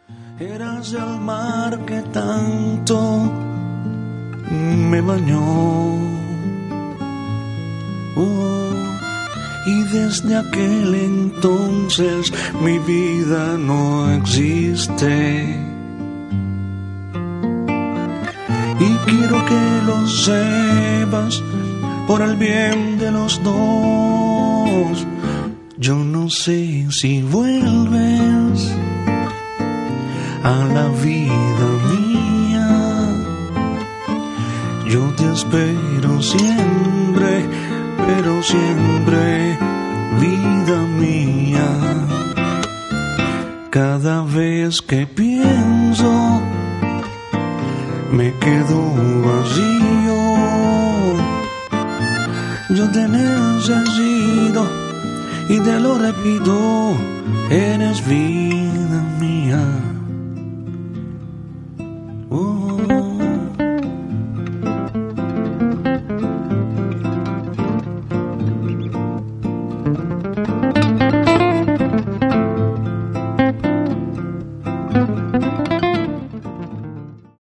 Eras el mar que tanto me bañó. Y desde aquel entonces mi vida no existe. Y quiero que lo sepas por el bien de los dos. Yo no sé si vuelves a la vida mía. Yo te espero siempre, pero siempre, vida mía. Cada vez que pienso, me quedo vacío. Yo te necesito y te lo repito, eres vida mía.